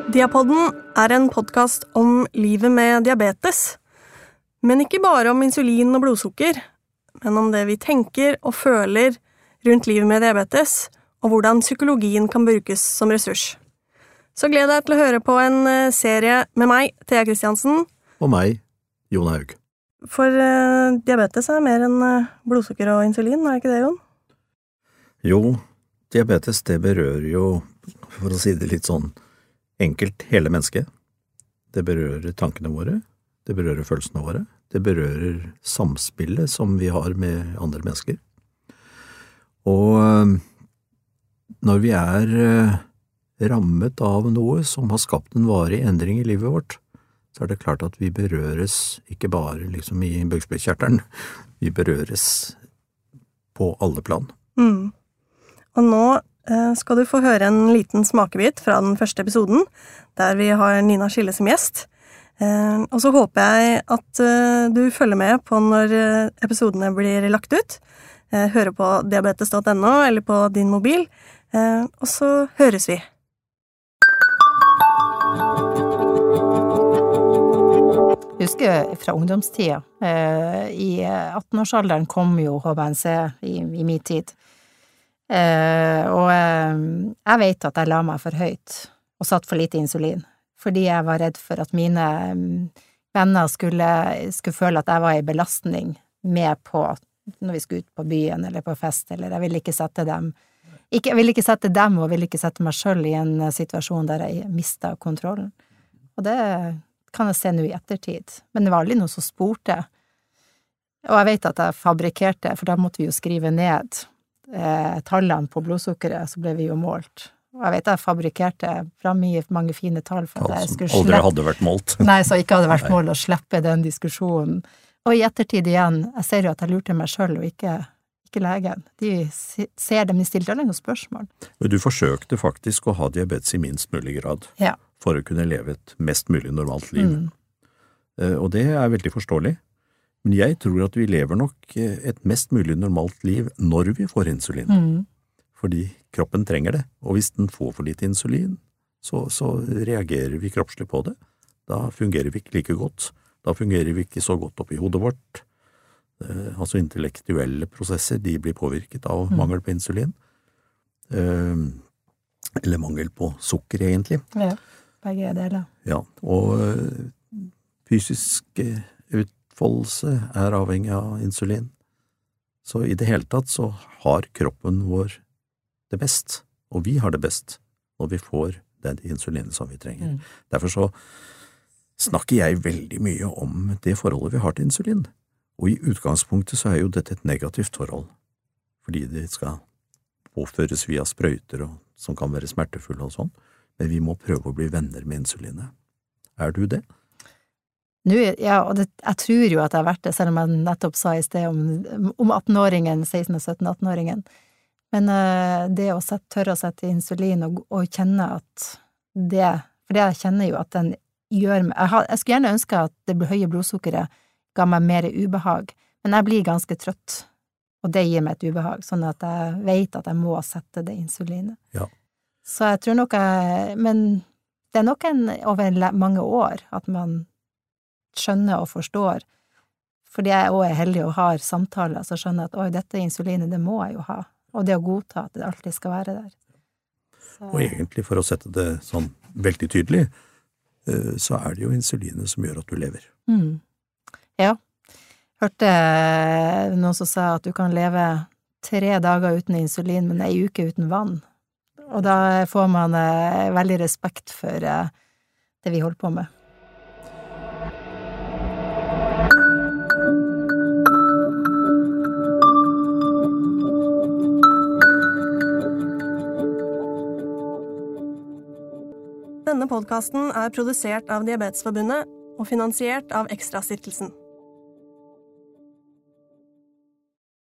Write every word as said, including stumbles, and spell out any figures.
Diapodden er en podcast om livet med diabetes. Men ikke bare om insulin og blodsukker, men om det vi tenker og føler rundt livet med diabetes, og hvordan psykologien kan brukes som ressurs. Så gled deg til å høre på en serie med meg, Thea Kristiansen. Og meg, Jon Haug. For uh, diabetes er mer enn uh, blodsukker og insulin, er det ikke det, Jon? Jo, diabetes det berører jo, for å si det litt sånn, enkelt hele mennesket. Det berører tankene våre, det berører følelsene våre, det berører samspillet som vi har med andre mennesker. Og når vi er rammet av noe som har skapt en varig endring i livet vårt, så er det klart at vi berøres ikke bare liksom i bukspyttkjertelen, vi berøres på alle plan. Mm. Og nå skal du få høre en liten smakebit fra den første episoden, der vi har Nina Schille som gjest. Og så håper jeg at du følger med på når episodene blir lagt ut. Høre på diabetes punktum no eller på din mobil, og så høres vi. Jeg husker fra ungdomstida. I atten-årsalderen kom jo H B N C i, i min tid. Uh, og uh, jeg vet at jeg la meg for høyt og satt for lite insulin, fordi jeg var redd for at mine um, venner skulle, skulle føle at jeg var en belastning med på når vi skulle ut på byen eller på fest, eller jeg ville ikke sette dem ikke, jeg ville ikke sette dem og ville ikke sette meg selv i en situasjon der jeg mistet kontrollen. Og det kan jeg se nå i ettertid, men det var aldri noe som spurte. Og jeg vet at jeg fabrikkerte, for da måtte vi jo skrive ned Eh, tallene på blodsukkeret, så ble vi jo målt. Og jeg vet jeg fabrikkerte fra mye, mange fine tall for at jeg skulle slippe. Aldri hadde vært målt. Nei, så ikke hadde vært målt å slippe den diskusjonen. Og i ettertid igjen, jeg ser jo at jeg lurte meg selv og ikke, ikke legen. De ser dem, de stilte alle noen spørsmål. Men du forsøkte faktisk å ha diabetes i minst mulig grad, ja, for å kunne leve et mest mulig normalt liv. Mm. Eh, og det er veldig forståelig. Men jeg tror at vi lever nok et mest mulig normalt liv når vi får insulin. Mm. Fordi kroppen trenger det, og hvis den får for lite insulin, så, så reagerer vi kroppslig på det. Da fungerer vi ikke like godt. Da fungerer vi ikke så godt opp i hodet vårt. Eh, altså intellektuelle prosesser, de blir påvirket av mm. mangel på insulin. Eh, eller mangel på sukker, egentlig. Ja, begge deler. Ja, og fysisk ut Utfoldelse er avhengig av insulin. Så i det hele tatt så har kroppen vår det best, og vi har det best når vi får den insulinen som vi trenger. Mm. Derfor så snakker jeg veldig mye om det forholdet vi har til insulin. Og i utgangspunktet så er jo dette et negativt forhold, fordi det skal påføres via sprøyter og, som kan være smertefulle og sånn, men vi må prøve å bli venner med insulinet. Er du det? Nå, ja, og det, jeg tror jo at jeg har vært det, selv om jeg nettopp sa i sted om, om atten-åringen, seksten- og sytten-atten-åringen. Men uh, det å sette, tørre å sette insulin og, og kjenne at det, for det jeg kjenner jo at den gjør meg, jeg, har, jeg skulle gjerne ønske at det høye blodsukkeret ga meg mer ubehag, men jeg blir ganske trøtt, og det gir meg et ubehag, sånn at jeg vet at jeg må sette det insulinet. Ja. Så jeg tror nok jeg, men det er nok en, over mange år at man skjønner og forstår, fordi jeg også er heldig og har samtaler, så skjønner jeg at oi, dette insulinet, det må jeg jo ha, og det å godta at det alltid skal være der. Så. Og egentlig for å sette det sånn veldig tydelig, så er det jo insulinet som gjør at du lever. Mm. Ja, hørte noen som sa at du kan leve tre dager uten insulin, men en uke uten vann, og da får man veldig respekt for det vi holder på med. Denne podcasten er produsert av Diabetesforbundet og finansiert av Ekstra-stiftelsen.